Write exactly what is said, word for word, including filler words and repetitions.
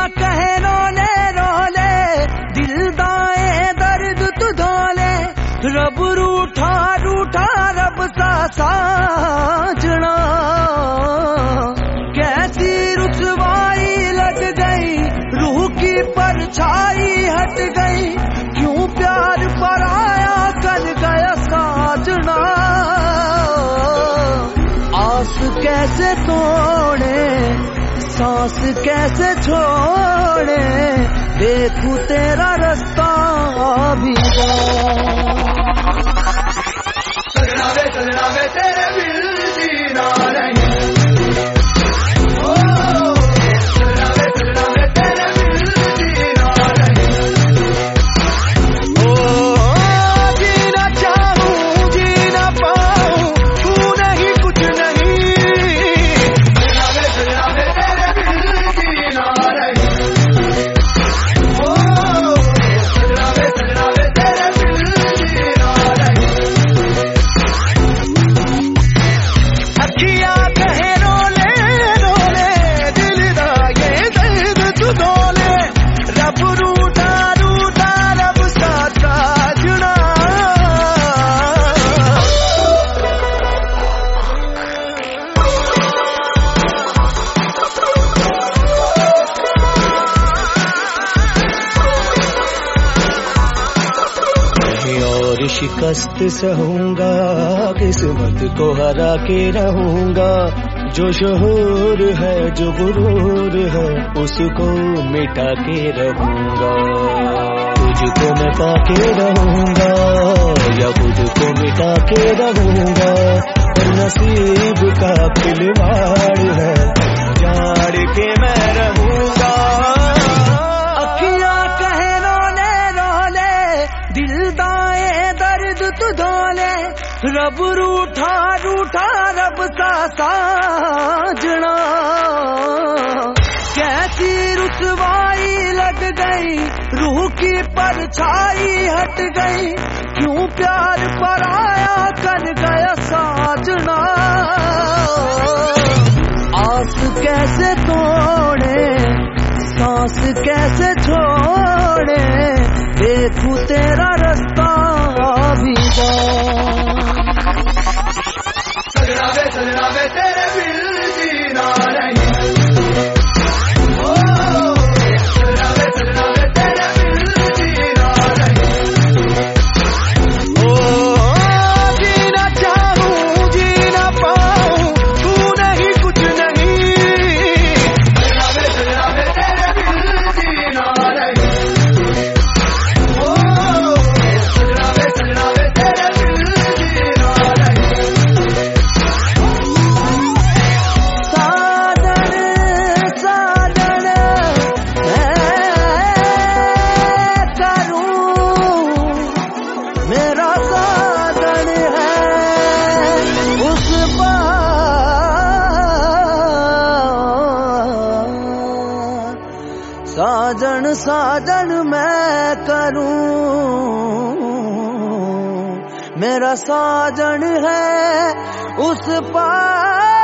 कहे रोले रोले दिल दाए दर्द तू धोले, रब रूठा रूठा रब सा साजना, कैसी रुसवाई लग गई रूह की परछाई हट गई, क्यों प्यार पराया कर गया साजना। आस कैसे तोड़े सांस कैसे छोड़े, देखूं तेरा रास्ता भीगा। चलना वे चलना वे तेरे बिन जीना नहीं, ओ चलना वे चलना वे तेरे बिन जीना नहीं, ओ जीना चाहूं जीना पाऊं तू नहीं कुछ नहीं, चलना वे चलना वे तेरे बिन जीना नहीं, ओ चलना वे चलना वे तेरे बिन जीना नहीं। अखियां कहे रोले रोले दिल दा ये दर्द तू डोले, रब रूठा रूठा रब सा साजना। कहीं और शिकस्त सहूंगा, किस्मत को हरा के रहूंगा, जो शहूर है जो गुरूर है उसको मिटा के रहूंगा, तुझको मैं पाके रहूंगा या खुद को मिटा के रहूंगा, पर नसीब का खिलवाड़ है जाड़ के मैं रहूंगा। अखियां कहे रोले रोले दिल दाए दर्द तू धोले, रब रूठा रूठा रब सा साजना, कैसी रुसवाई लग गई रूह की परछाई हट गई, क्यों प्यार पराया कर गया साजना। आस कैसे तोड़े सांस कैसे छोड़े, देखूं तेरा रास्ता भीगा। चलना वे चलना वे तेरे बिन जीना नहीं, ओ चलना वे चलना वे तेरे बिन जीना नहीं, ओ जीना चाहूं जीना पाऊं तू नहीं कुछ नहीं, चलना वे चलना वे तेरे बिन जीना नहीं, ओ चलना वे चलना वे तेरे बिन जीना नहीं। साजन साजन मैं करूं, मेरा साजन है उस पार, साजन साजन मैं करूं, मेरा साजन है उस पार।